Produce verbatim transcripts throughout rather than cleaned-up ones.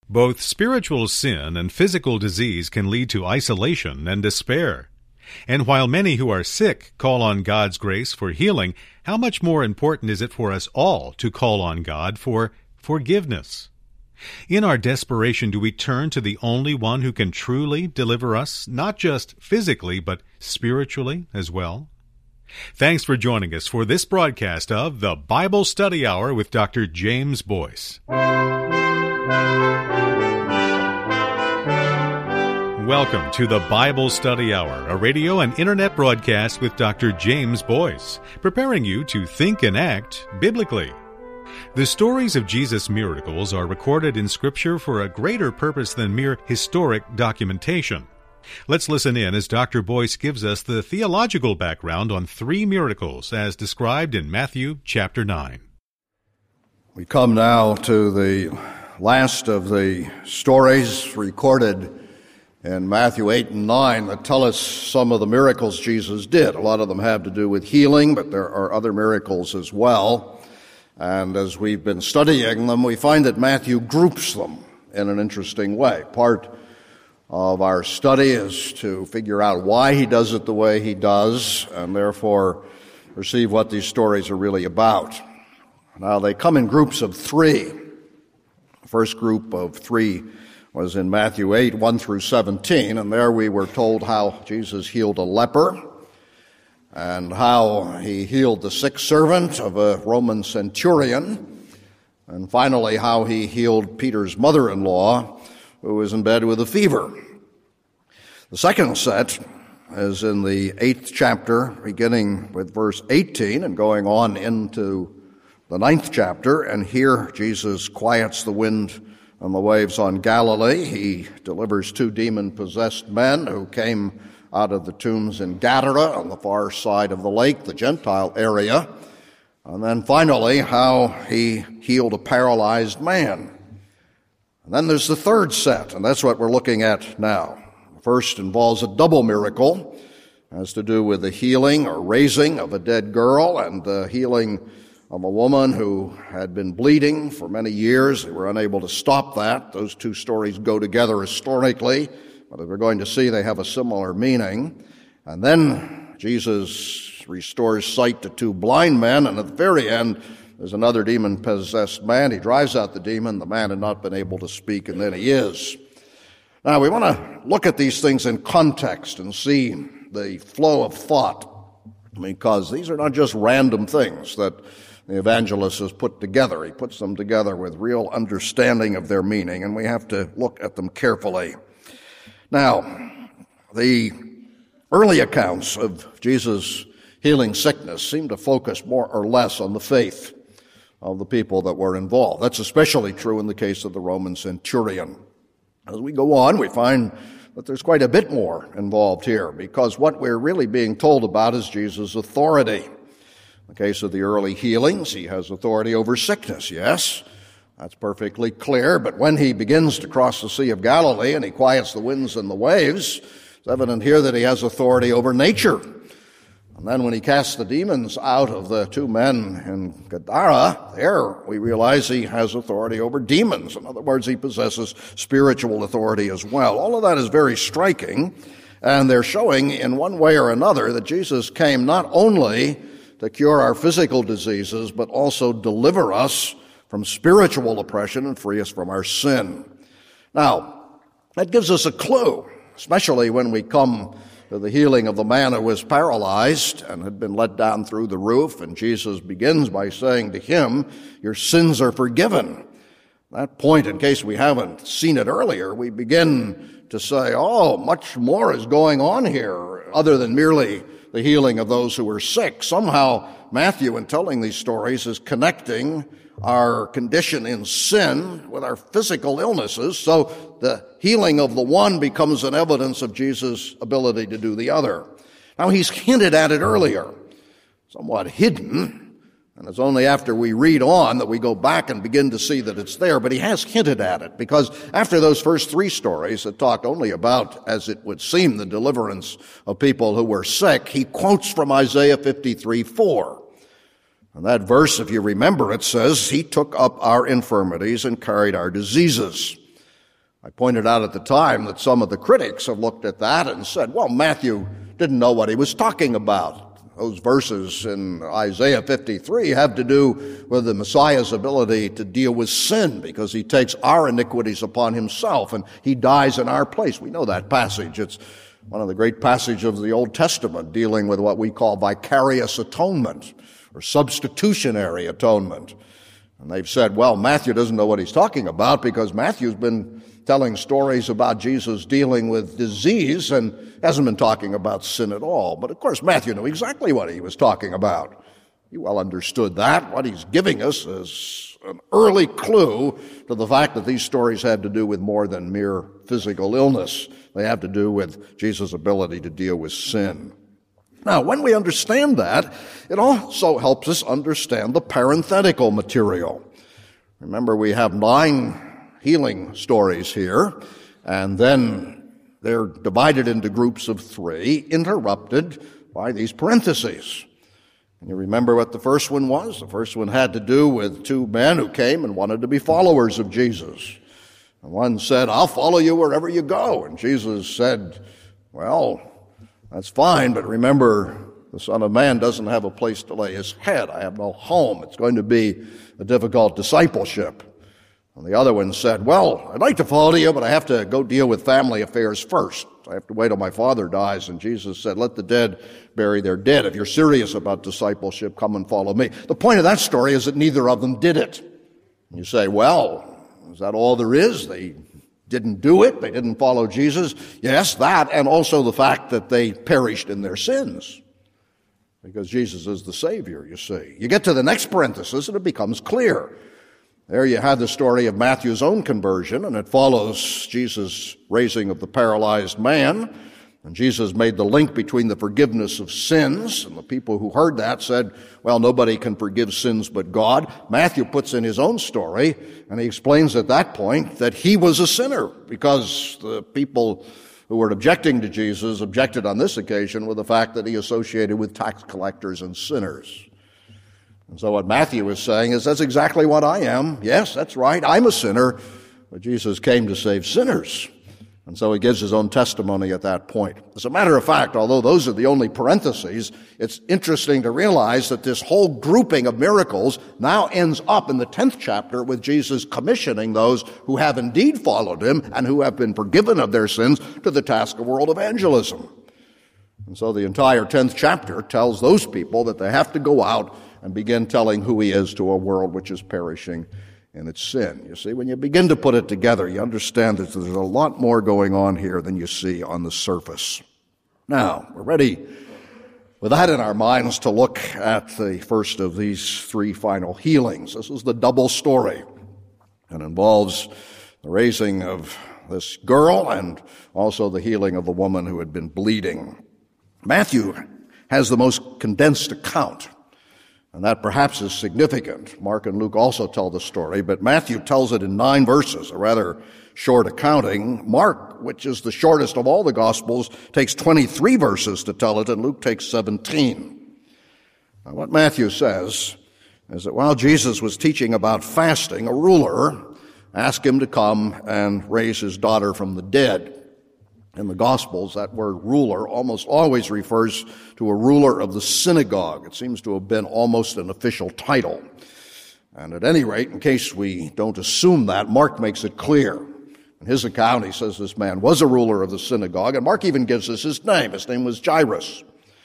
Both spiritual sin and physical disease can lead to isolation and despair. And while many who are sick call on God's grace for healing, how much more important is it for us all to call on God for forgiveness? In our desperation, do we turn to the only one who can truly deliver us, not just physically, but spiritually as well? Thanks for joining us for this broadcast of the Bible Study Hour with Doctor James Boyce. Welcome to the Bible Study Hour, a radio and internet broadcast with Doctor James Boyce, preparing you to think and act biblically. The stories of Jesus' miracles are recorded in Scripture for a greater purpose than mere historic documentation. Let's listen in as Doctor Boyce gives us the theological background on three miracles as described in Matthew chapter nine. We come now to the last of the stories recorded in Matthew eight and nine that tell us some of the miracles Jesus did. A lot of them have to do with healing, but there are other miracles as well. And as we've been studying them, we find that Matthew groups them in an interesting way. Part of our study is to figure out why he does it the way he does, and therefore perceive what these stories are really about. Now, they come in groups of three. The first group of three was in Matthew eight, one through seventeen, and there we were told how Jesus healed a leper and how he healed the sick servant of a Roman centurion, and finally how he healed Peter's mother-in-law, who was in bed with a fever. The second set is in the eighth chapter, beginning with verse eighteen and going on into the ninth chapter, and here Jesus quiets the wind and the waves on Galilee. He delivers two demon-possessed men who came out of the tombs in Gadara on the far side of the lake, the Gentile area. And then finally, how he healed a paralyzed man. And then there's the third set, and that's what we're looking at now. The first involves a double miracle. It has to do with the healing or raising of a dead girl and the healing of a woman who had been bleeding for many years. They were unable to stop that. Those two stories go together historically, but as we're going to see, they have a similar meaning. And then Jesus restores sight to two blind men, and at the very end, there's another demon-possessed man. He drives out the demon. The man had not been able to speak, and then he is. Now, we want to look at these things in context and see the flow of thought, because these are not just random things that the evangelist has put together. He puts them together with real understanding of their meaning, and we have to look at them carefully. Now, the early accounts of Jesus healing sickness seem to focus more or less on the faith of the people that were involved. That's especially true in the case of the Roman centurion. As we go on, we find that there's quite a bit more involved here, because what we're really being told about is Jesus' authority. In the case of the early healings, he has authority over sickness, yes. That's perfectly clear, but when he begins to cross the Sea of Galilee and he quiets the winds and the waves, it's evident here that he has authority over nature. And then when he casts the demons out of the two men in Gadara, there we realize he has authority over demons. In other words, he possesses spiritual authority as well. All of that is very striking, and they're showing in one way or another that Jesus came not only to cure our physical diseases, but also deliver us from spiritual oppression and free us from our sin. Now, that gives us a clue, especially when we come to the healing of the man who was paralyzed and had been let down through the roof, and Jesus begins by saying to him, "Your sins are forgiven." That point, in case we haven't seen it earlier, we begin to say, oh, much more is going on here other than merely the healing of those who were sick. Somehow, Matthew, in telling these stories, is connecting our condition in sin with our physical illnesses, so the healing of the one becomes an evidence of Jesus' ability to do the other. Now, he's hinted at it earlier, somewhat hidden, and it's only after we read on that we go back and begin to see that it's there, but he has hinted at it, because after those first three stories that talked only about, as it would seem, the deliverance of people who were sick, he quotes from Isaiah fifty-three four. And that verse, if you remember it, says, "He took up our infirmities and carried our diseases." I pointed out at the time that some of the critics have looked at that and said, well, Matthew didn't know what he was talking about. Those verses in Isaiah fifty-three have to do with the Messiah's ability to deal with sin because he takes our iniquities upon himself and he dies in our place. We know that passage. It's one of the great passages of the Old Testament dealing with what we call vicarious atonement or substitutionary atonement. And they've said, well, Matthew doesn't know what he's talking about because Matthew's been telling stories about Jesus dealing with disease and hasn't been talking about sin at all. But of course, Matthew knew exactly what he was talking about. He well understood that. What he's giving us is an early clue to the fact that these stories have to do with more than mere physical illness. They have to do with Jesus' ability to deal with sin. Now, when we understand that, it also helps us understand the parenthetical material. Remember, we have nine healing stories here, and then they're divided into groups of three, interrupted by these parentheses. And you remember what the first one was? The first one had to do with two men who came and wanted to be followers of Jesus. And one said, I'll follow you wherever you go. And Jesus said, well, that's fine, but remember, the Son of Man doesn't have a place to lay his head. I have no home. It's going to be a difficult discipleship. And the other one said, well, I'd like to follow you, but I have to go deal with family affairs first. I have to wait till my father dies. And Jesus said, let the dead bury their dead. If you're serious about discipleship, come and follow me. The point of that story is that neither of them did it. You say, well, is that all there is? They didn't do it. They didn't follow Jesus. Yes, that, and also the fact that they perished in their sins. Because Jesus is the Savior, you see. You get to the next parenthesis and it becomes clear. There you have the story of Matthew's own conversion, and it follows Jesus' raising of the paralyzed man. And Jesus made the link between the forgiveness of sins, and the people who heard that said, well, nobody can forgive sins but God. Matthew puts in his own story, and he explains at that point that he was a sinner, because the people who were objecting to Jesus objected on this occasion with the fact that he associated with tax collectors and sinners. And so what Matthew is saying is, that's exactly what I am. Yes, that's right, I'm a sinner, but Jesus came to save sinners. And so he gives his own testimony at that point. As a matter of fact, although those are the only parentheses, it's interesting to realize that this whole grouping of miracles now ends up in the tenth chapter with Jesus commissioning those who have indeed followed him and who have been forgiven of their sins to the task of world evangelism. And so the entire tenth chapter tells those people that they have to go out and begin telling who he is to a world which is perishing in its sin. You see, when you begin to put it together, you understand that there's a lot more going on here than you see on the surface. Now, we're ready with that in our minds to look at the first of these three final healings. This is the double story. It involves the raising of this girl and also the healing of the woman who had been bleeding. Matthew has the most condensed account, and that perhaps is significant. Mark and Luke also tell the story, but Matthew tells it in nine verses, a rather short accounting. Mark, which is the shortest of all the Gospels, takes twenty-three verses to tell it, and Luke takes seventeen. Now, what Matthew says is that while Jesus was teaching about fasting, a ruler asked him to come and raise his daughter from the dead. In the Gospels, that word ruler almost always refers to a ruler of the synagogue. It seems to have been almost an official title. And at any rate, in case we don't assume that, Mark makes it clear. In his account, he says this man was a ruler of the synagogue, and Mark even gives us his name. His name was Jairus.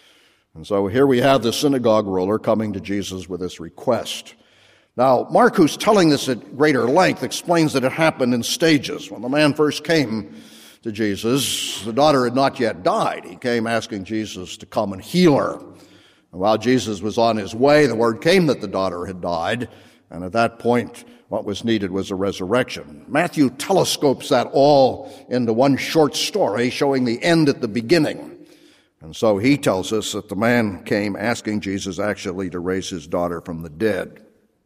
And so here we have the synagogue ruler coming to Jesus with this request. Now, Mark, who's telling this at greater length, explains that it happened in stages. When the man first came to Jesus, the daughter had not yet died. He came asking Jesus to come and heal her. And while Jesus was on his way, the word came that the daughter had died, and at that point, what was needed was a resurrection. Matthew telescopes that all into one short story, showing the end at the beginning. And so he tells us that the man came asking Jesus actually to raise his daughter from the dead.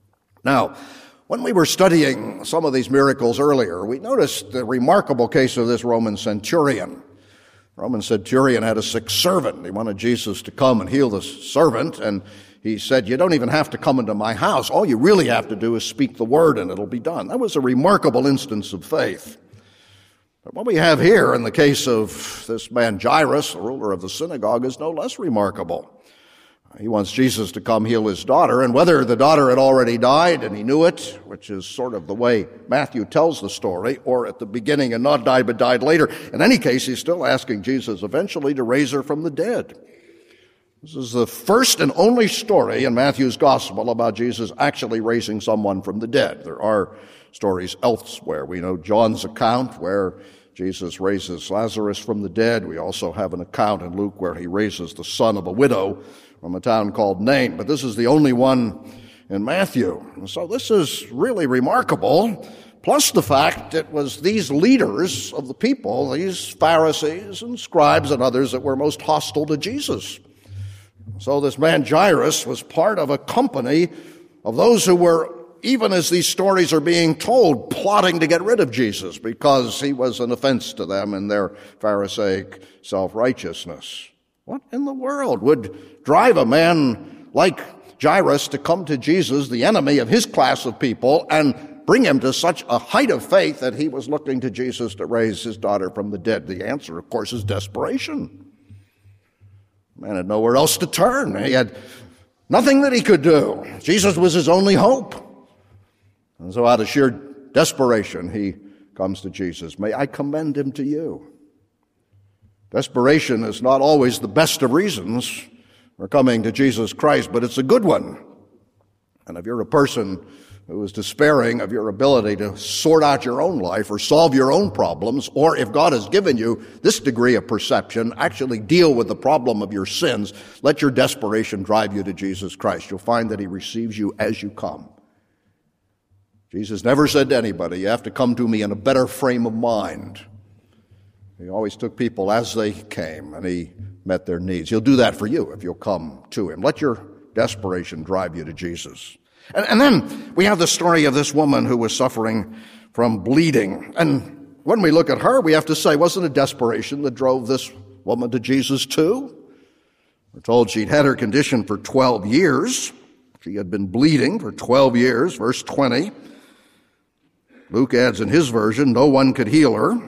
Now, when we were studying some of these miracles earlier, we noticed the remarkable case of this Roman centurion. The Roman centurion had a sick servant. He wanted Jesus to come and heal the servant, and he said, you don't even have to come into my house. All you really have to do is speak the word, and it'll be done. That was a remarkable instance of faith. But what we have here in the case of this man Jairus, the ruler of the synagogue, is no less remarkable. He wants Jesus to come heal his daughter, and whether the daughter had already died and he knew it, which is sort of the way Matthew tells the story, or at the beginning and not died but died later, in any case, he's still asking Jesus eventually to raise her from the dead. This is the first and only story in Matthew's gospel about Jesus actually raising someone from the dead. There are stories elsewhere. We know John's account where Jesus raises Lazarus from the dead. We also have an account in Luke where he raises the son of a widow from a town called Nain. But this is the only one in Matthew. And so this is really remarkable, plus the fact it was these leaders of the people, these Pharisees and scribes and others, that were most hostile to Jesus. So this man Jairus was part of a company of those who were, even as these stories are being told, plotting to get rid of Jesus because he was an offense to them in their Pharisaic self-righteousness. What in the world would drive a man like Jairus to come to Jesus, the enemy of his class of people, and bring him to such a height of faith that he was looking to Jesus to raise his daughter from the dead? The answer, of course, is desperation. The man had nowhere else to turn. He had nothing that he could do. Jesus was his only hope. And so out of sheer desperation, he comes to Jesus. May I commend him to you. Desperation is not always the best of reasons for coming to Jesus Christ, but it's a good one. And if you're a person who is despairing of your ability to sort out your own life or solve your own problems, or if God has given you this degree of perception, actually deal with the problem of your sins, let your desperation drive you to Jesus Christ. You'll find that he receives you as you come. Jesus never said to anybody, you have to come to me in a better frame of mind. He always took people as they came, and he met their needs. He'll do that for you if you'll come to him. Let your desperation drive you to Jesus. And, and then we have the story of this woman who was suffering from bleeding. And when we look at her, we have to say, wasn't it desperation that drove this woman to Jesus too? We're told she'd had her condition for twelve years. She had been bleeding for twelve years, verse twenty. Luke adds in his version, no one could heal her.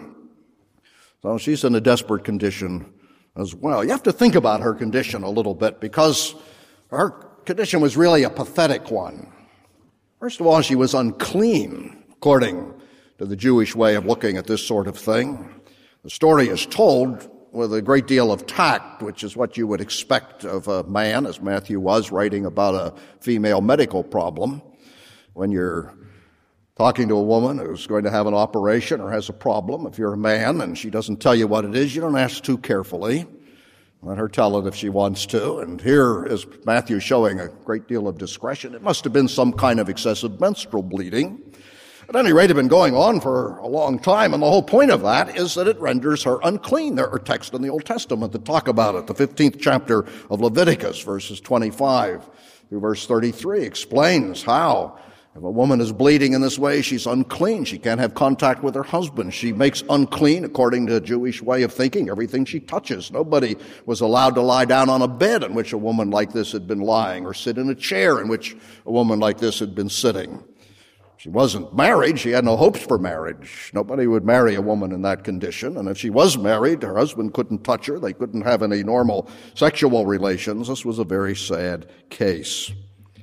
So she's in a desperate condition as well. You have to think about her condition a little bit because her condition was really a pathetic one. First of all, she was unclean, according to the Jewish way of looking at this sort of thing. The story is told with a great deal of tact, which is what you would expect of a man, as Matthew was, writing about a female medical problem. When you're talking to a woman who's going to have an operation or has a problem, if you're a man and she doesn't tell you what it is, you don't ask too carefully. Let her tell it if she wants to. And here is Matthew showing a great deal of discretion. It must have been some kind of excessive menstrual bleeding. At any rate, it had been going on for a long time, and the whole point of that is that it renders her unclean. There are texts in the Old Testament that talk about it. The fifteenth chapter of Leviticus, verses twenty-five through verse thirty-three, explains how if a woman is bleeding in this way, she's unclean. She can't have contact with her husband. She makes unclean, according to the Jewish way of thinking, everything she touches. Nobody was allowed to lie down on a bed in which a woman like this had been lying, or sit in a chair in which a woman like this had been sitting. She wasn't married. She had no hopes for marriage. Nobody would marry a woman in that condition. And if she was married, her husband couldn't touch her. They couldn't have any normal sexual relations. This was a very sad case.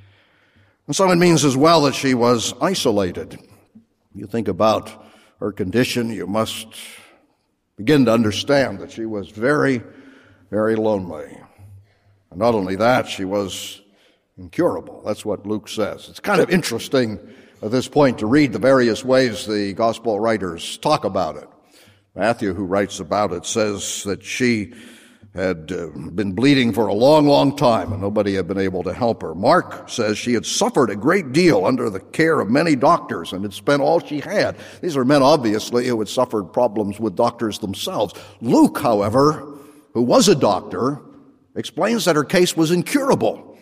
And so it means as well that she was isolated. You think about her condition, you must begin to understand that she was very, very lonely. And not only that, she was incurable. That's what Luke says. It's kind of interesting at this point to read the various ways the gospel writers talk about it. Matthew, who writes about it, says that she had uh, been bleeding for a long, long time, and nobody had been able to help her. Mark says she had suffered a great deal under the care of many doctors and had spent all she had. These are men, obviously, who had suffered problems with doctors themselves. Luke, however, who was a doctor, explains that her case was incurable.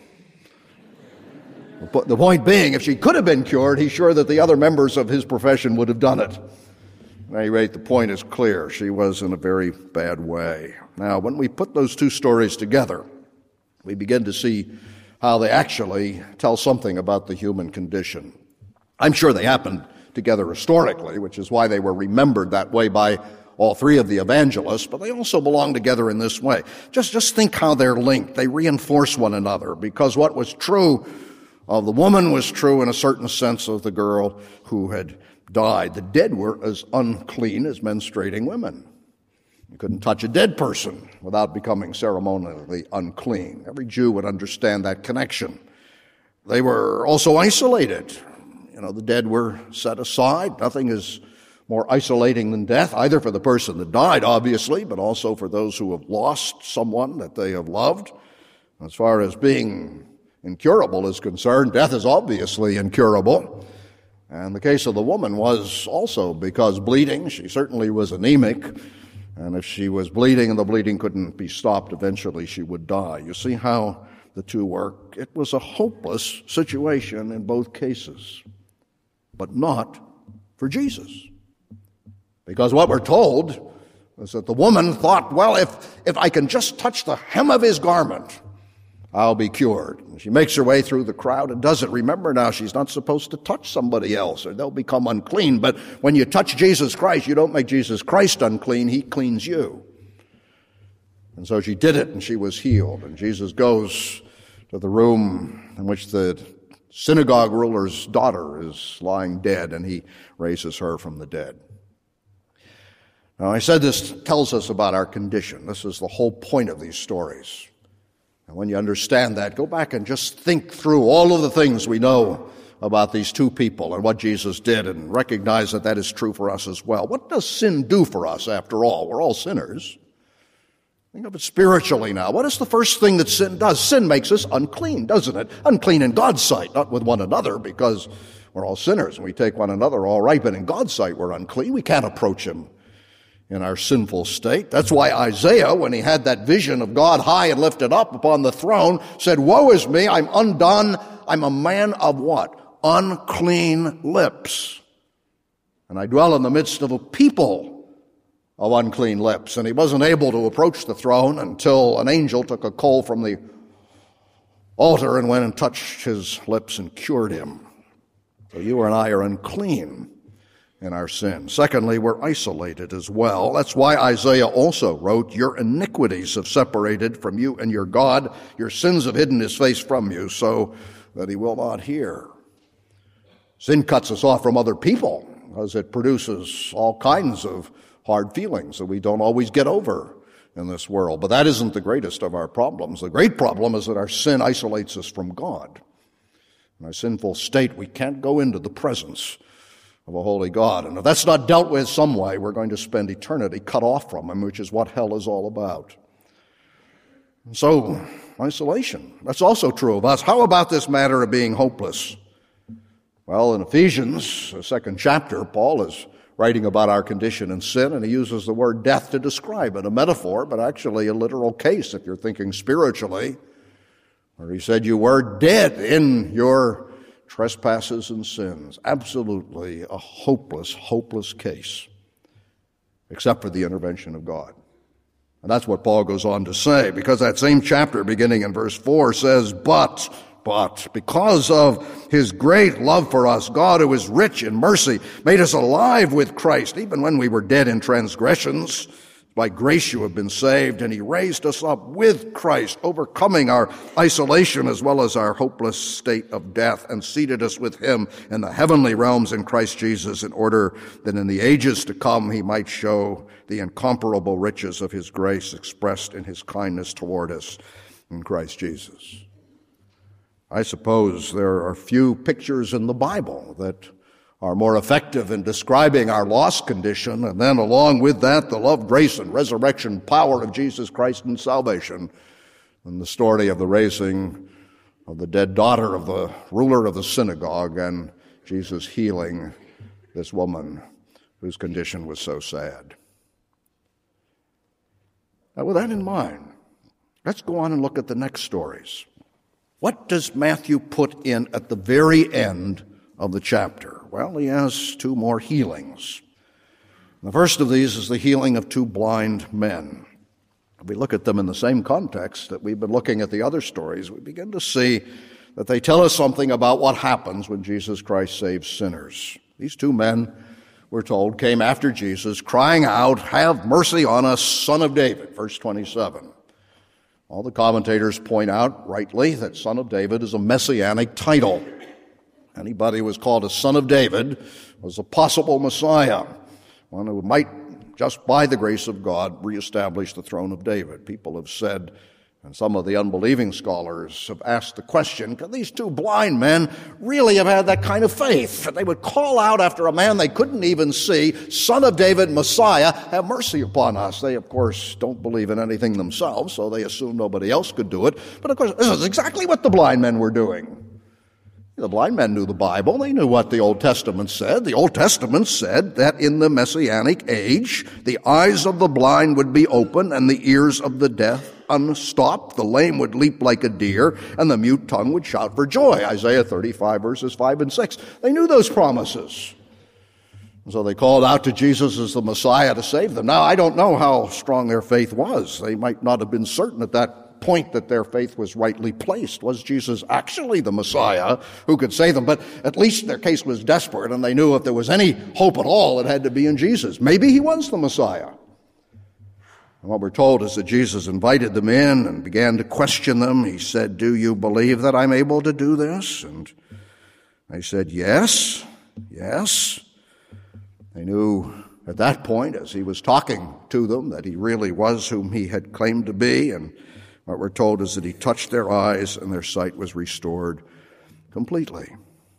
But the point being, if she could have been cured, he's sure that the other members of his profession would have done it. At any rate, the point is clear. She was in a very bad way. Now, when we put those two stories together, we begin to see how they actually tell something about the human condition. I'm sure they happened together historically, which is why they were remembered that way by all three of the evangelists, but they also belong together in this way. Just, just think how they're linked. They reinforce one another, because what was true of the woman was true in a certain sense of the girl who had died. The dead were as unclean as menstruating women. You couldn't touch a dead person without becoming ceremonially unclean. Every Jew would understand that connection. They were also isolated. You know, the dead were set aside. Nothing is more isolating than death, either for the person that died, obviously, but also for those who have lost someone that they have loved. As far as being incurable is concerned, death is obviously incurable. And the case of the woman was also because bleeding. She certainly was anemic. And if she was bleeding and the bleeding couldn't be stopped, eventually she would die. You see how the two work? It was a hopeless situation in both cases, but not for Jesus. Because what we're told is that the woman thought, well, if, if I can just touch the hem of his garment, I'll be cured. And she makes her way through the crowd and does it. Remember now, she's not supposed to touch somebody else or they'll become unclean. But when you touch Jesus Christ, you don't make Jesus Christ unclean. He cleans you. And so she did it and she was healed. And Jesus goes to the room in which the synagogue ruler's daughter is lying dead, and he raises her from the dead. Now, I said this tells us about our condition. This is the whole point of these stories. And when you understand that, go back and just think through all of the things we know about these two people and what Jesus did, and recognize that that is true for us as well. What does sin do for us, after all? We're all sinners. Think of it spiritually now. What is the first thing that sin does? Sin makes us unclean, doesn't it? Unclean in God's sight, not with one another, because we're all sinners and we take one another all right, but in God's sight we're unclean. We can't approach him in our sinful state. That's why Isaiah, when he had that vision of God high and lifted up upon the throne, said, woe is me, I'm undone, I'm a man of what? Unclean lips. And I dwell in the midst of a people of unclean lips. And he wasn't able to approach the throne until an angel took a coal from the altar and went and touched his lips and cured him. So you and I are unclean in our sin. Secondly, we're isolated as well. That's why Isaiah also wrote, your iniquities have separated from you and your God. Your sins have hidden his face from you so that he will not hear. Sin cuts us off from other people because it produces all kinds of hard feelings that we don't always get over in this world. But that isn't the greatest of our problems. The great problem is that our sin isolates us from God. In our sinful state, we can't go into the presence of a holy God. And if that's not dealt with some way, we're going to spend eternity cut off from him, which is what hell is all about. And so, isolation. That's also true of us. How about this matter of being hopeless? Well, in Ephesians, the second chapter, Paul is writing about our condition in sin, and he uses the word death to describe it, a metaphor, but actually a literal case if you're thinking spiritually, where he said you were dead in your trespasses and sins. Absolutely a hopeless, hopeless case, except for the intervention of God. And that's what Paul goes on to say, because that same chapter, beginning in verse four, says, But, but, because of his great love for us, God, who is rich in mercy, made us alive with Christ, even when we were dead in transgressions. By grace you have been saved, and he raised us up with Christ, overcoming our isolation as well as our hopeless state of death, and seated us with him in the heavenly realms in Christ Jesus, in order that in the ages to come he might show the incomparable riches of his grace expressed in his kindness toward us in Christ Jesus. I suppose there are few pictures in the Bible that are more effective in describing our lost condition, and then along with that, the love, grace, and resurrection power of Jesus Christ in salvation, than the story of the raising of the dead daughter of the ruler of the synagogue and Jesus healing this woman whose condition was so sad. Now, with that in mind, let's go on and look at the next stories. What does Matthew put in at the very end of the chapter? Well, he has two more healings. The first of these is the healing of two blind men. If we look at them in the same context that we've been looking at the other stories, we begin to see that they tell us something about what happens when Jesus Christ saves sinners. These two men we're told, came after Jesus, crying out, "Have mercy on us, Son of David," verse twenty-seven. All the commentators point out, rightly, that Son of David is a messianic title. Anybody who was called a Son of David was a possible Messiah, one who might, just by the grace of God, reestablish the throne of David. People have said, and some of the unbelieving scholars have asked the question, could these two blind men really have had that kind of faith? That they would call out after a man they couldn't even see, "Son of David, Messiah, have mercy upon us." They, of course, don't believe in anything themselves, so they assume nobody else could do it. But, of course, this is exactly what the blind men were doing. The blind men knew the Bible. They knew what the Old Testament said. The Old Testament said that in the Messianic age, the eyes of the blind would be open and the ears of the deaf unstopped. The lame would leap like a deer and the mute tongue would shout for joy. Isaiah thirty-five, verses five and six. They knew those promises. And so they called out to Jesus as the Messiah to save them. Now, I don't know how strong their faith was. They might not have been certain at that point that their faith was rightly placed. Was Jesus actually the Messiah who could save them? But at least their case was desperate, and they knew if there was any hope at all, it had to be in Jesus. Maybe he was the Messiah. And what we're told is that Jesus invited them in and began to question them. He said, "Do you believe that I'm able to do this?" And they said, "Yes, yes." They knew at that point, as he was talking to them, that he really was whom he had claimed to be. And what we're told is that he touched their eyes and their sight was restored completely.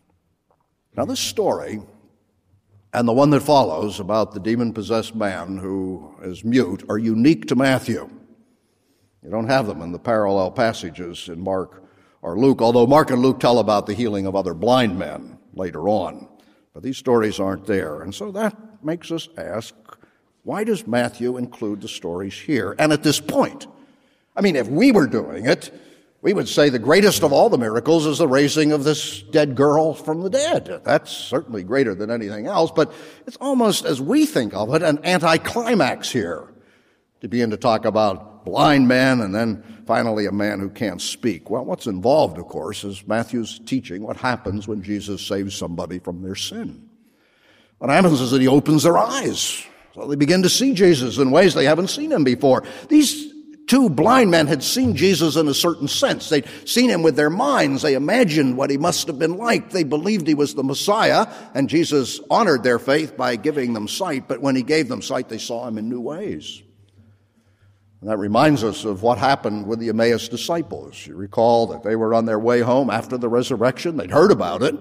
Now, this story and the one that follows about the demon-possessed man who is mute are unique to Matthew. You don't have them in the parallel passages in Mark or Luke, although Mark and Luke tell about the healing of other blind men later on. But these stories aren't there. And so that makes us ask, why does Matthew include the stories here and at this point? I mean, if we were doing it, we would say the greatest of all the miracles is the raising of this dead girl from the dead. That's certainly greater than anything else, but it's almost, as we think of it, an anticlimax here to begin to talk about blind men and then finally a man who can't speak. Well, what's involved, of course, is Matthew's teaching what happens when Jesus saves somebody from their sin. What happens is that he opens their eyes, so they begin to see Jesus in ways they haven't seen him before. These two blind men had seen Jesus in a certain sense. They'd seen him with their minds. They imagined what he must have been like. They believed he was the Messiah, and Jesus honored their faith by giving them sight. But when he gave them sight, they saw him in new ways. And that reminds us of what happened with the Emmaus disciples. You recall that they were on their way home after the resurrection. They'd heard about it.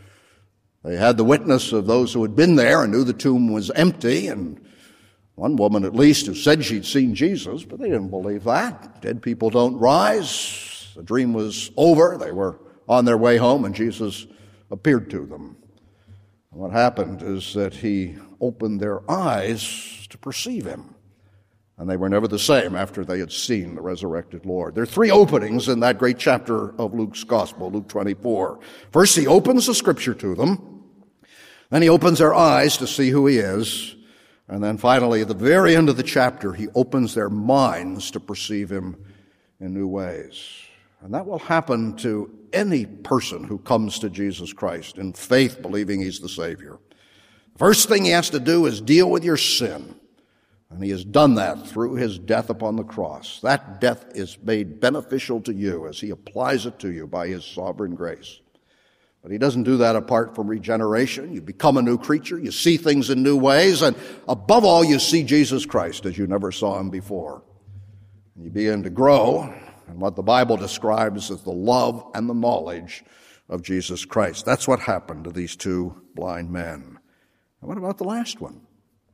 They had the witness of those who had been there and knew the tomb was empty, and one woman at least who said she'd seen Jesus, but they didn't believe that. Dead people don't rise. The dream was over. They were on their way home, and Jesus appeared to them. And what happened is that he opened their eyes to perceive him. And they were never the same after they had seen the resurrected Lord. There are three openings in that great chapter of Luke's Gospel, Luke twenty-four. First, he opens the Scripture to them. Then he opens their eyes to see who he is. And then finally, at the very end of the chapter, he opens their minds to perceive him in new ways. And that will happen to any person who comes to Jesus Christ in faith, believing he's the Savior. The first thing he has to do is deal with your sin. And he has done that through his death upon the cross. That death is made beneficial to you as he applies it to you by his sovereign grace. But he doesn't do that apart from regeneration. You become a new creature. You see things in new ways. And above all, you see Jesus Christ as you never saw him before. And you begin to grow in what the Bible describes as the love and the knowledge of Jesus Christ. That's what happened to these two blind men. And what about the last one?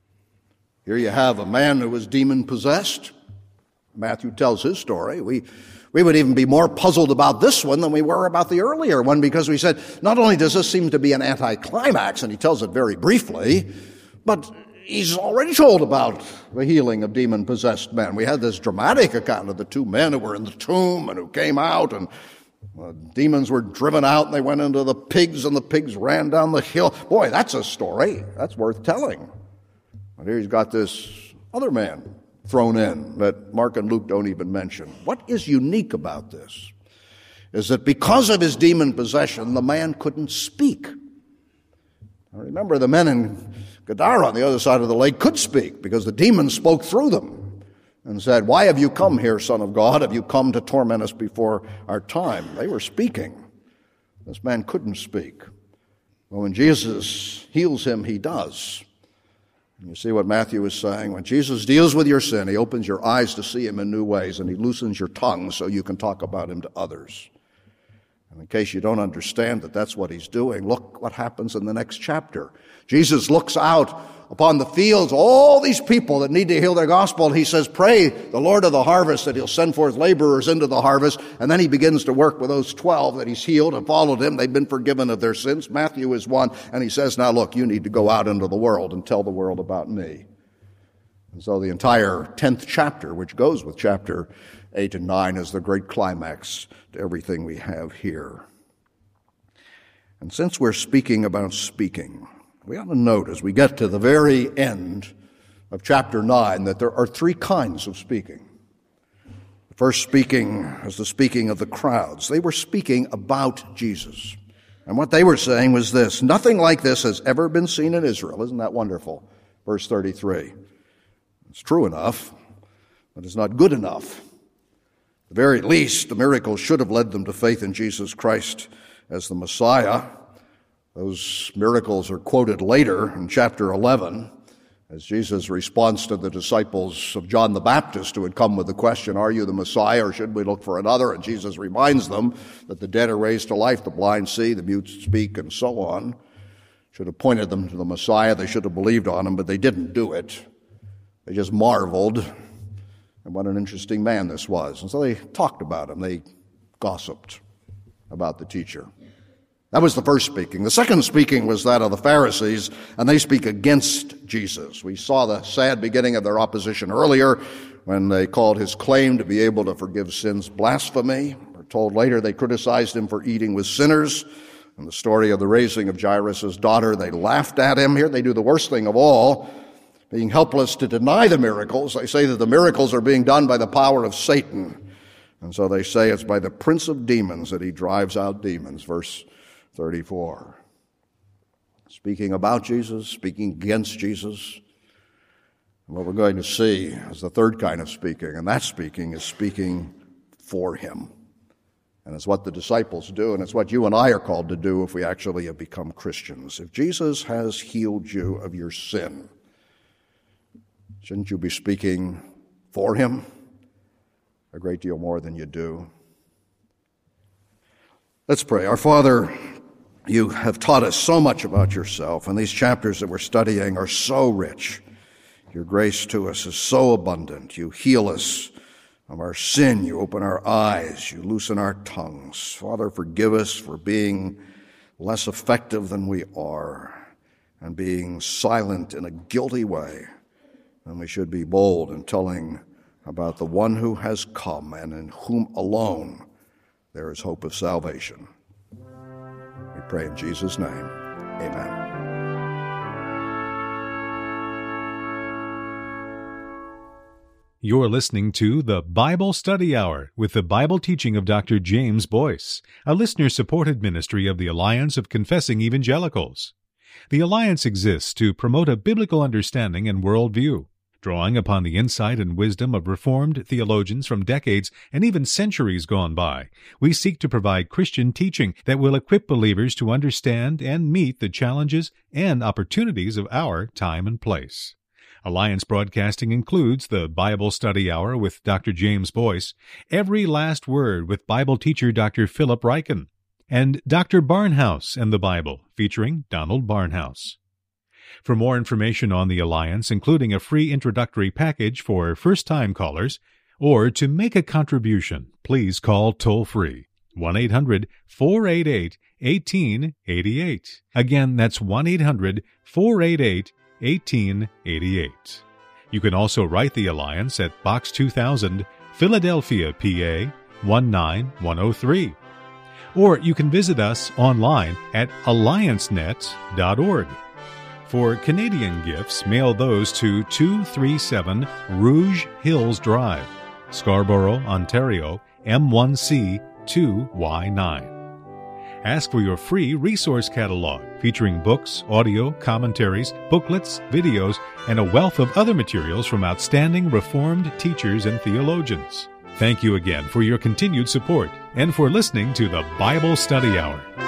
Here you have a man who was demon-possessed. Matthew tells his story. We We would even be more puzzled about this one than we were about the earlier one, because we said, not only does this seem to be an anticlimax, and he tells it very briefly, but he's already told about the healing of demon-possessed men. We had this dramatic account of the two men who were in the tomb and who came out, and uh, demons were driven out, and they went into the pigs, and the pigs ran down the hill. Boy, that's a story. That's worth telling. And here he's got this other man thrown in that Mark and Luke don't even mention. What is unique about this is that because of his demon possession, the man couldn't speak. Now remember, the men in Gadara on the other side of the lake could speak because the demons spoke through them and said, "Why have you come here, Son of God? Have you come to torment us before our time?" They were speaking. This man couldn't speak. But when Jesus heals him, he does. And you see what Matthew is saying? When Jesus deals with your sin, he opens your eyes to see him in new ways, and he loosens your tongue so you can talk about him to others. And in case you don't understand that that's what he's doing, look what happens in the next chapter. Jesus looks out upon the fields, all these people that need to hear the gospel, and he says, "Pray the Lord of the harvest that he'll send forth laborers into the harvest." And then he begins to work with those twelve that he's healed and followed him. They've been forgiven of their sins. Matthew is one. And he says, "Now look, you need to go out into the world and tell the world about me." And so the entire tenth chapter, which goes with chapter eight and nine, is the great climax to everything we have here. And since we're speaking about speaking, we ought to note as we get to the very end of chapter nine that there are three kinds of speaking. The first speaking is the speaking of the crowds. They were speaking about Jesus. And what they were saying was this: "Nothing like this has ever been seen in Israel." Isn't that wonderful? Verse thirty-three. It's true enough, but it's not good enough. At the very least, the miracles should have led them to faith in Jesus Christ as the Messiah. Those miracles are quoted later in chapter eleven as Jesus responds to the disciples of John the Baptist who had come with the question, "Are you the Messiah or should we look for another?" And Jesus reminds them that the dead are raised to life, the blind see, the mute speak, and so on. Should have pointed them to the Messiah. They should have believed on him, but they didn't do it. They just marveled. And what an interesting man this was. And so they talked about him. They gossiped about the teacher. That was the first speaking. The second speaking was that of the Pharisees, and they speak against Jesus. We saw the sad beginning of their opposition earlier when they called his claim to be able to forgive sins blasphemy. We're told later they criticized him for eating with sinners. In the story of the raising of Jairus' daughter, they laughed at him. Here they do the worst thing of all, being helpless to deny the miracles. They say that the miracles are being done by the power of Satan. And so they say it's by the prince of demons that he drives out demons. Verse thirty-four. Speaking about Jesus, speaking against Jesus. And what we're going to see is the third kind of speaking, and that speaking is speaking for him. And it's what the disciples do, and it's what you and I are called to do if we actually have become Christians. If Jesus has healed you of your sin, shouldn't you be speaking for him a great deal more than you do? Let's pray. Our Father, you have taught us so much about yourself, and these chapters that we're studying are so rich. Your grace to us is so abundant. You heal us of our sin. You open our eyes. You loosen our tongues. Father, forgive us for being less effective than we are and being silent in a guilty way. And we should be bold in telling about the one who has come and in whom alone there is hope of salvation. We pray in Jesus' name. Amen. You're listening to the Bible Study Hour with the Bible teaching of Doctor James Boyce, a listener-supported ministry of the Alliance of Confessing Evangelicals. The Alliance exists to promote a biblical understanding and worldview. Drawing upon the insight and wisdom of Reformed theologians from decades and even centuries gone by, we seek to provide Christian teaching that will equip believers to understand and meet the challenges and opportunities of our time and place. Alliance Broadcasting includes the Bible Study Hour with Doctor James Boyce, Every Last Word with Bible teacher Doctor Philip Ryken, and Doctor Barnhouse and the Bible, featuring Donald Barnhouse. For more information on the Alliance, including a free introductory package for first-time callers, or to make a contribution, please call toll-free one eight hundred four eight eight one eight eight eight. Again, that's one eight hundred four eight eight one eight eight eight. You can also write the Alliance at Box two thousand, Philadelphia, P A one nine one oh three. Or you can visit us online at alliance net dot org. For Canadian gifts, mail those to two thirty-seven Rouge Hills Drive, Scarborough, Ontario, M one C two Y nine. Ask for your free resource catalog featuring books, audio, commentaries, booklets, videos, and a wealth of other materials from outstanding Reformed teachers and theologians. Thank you again for your continued support and for listening to the Bible Study Hour.